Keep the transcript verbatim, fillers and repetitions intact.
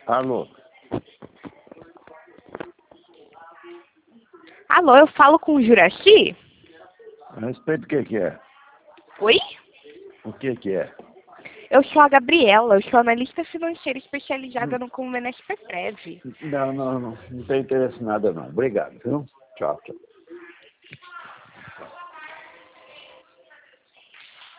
Alô? Alô, eu falo com o Juraci? A respeito do que que é? Oi? O que que é? Eu sou a Gabriela, eu sou analista financeira especializada no convênio S P Prev. Não, não, não. Não tem interesse em nada, não. Obrigado, viu? Tchau, tchau.